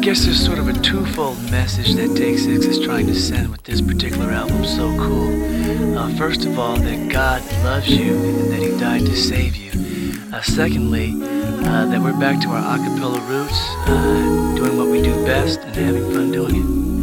guess there's sort of a twofold message that Take Six is trying to send with this particular album, So Cool. First of all, that God loves you and that He died to save you. Secondly, that we're back to our a cappella roots, doing what we do best and having fun doing it.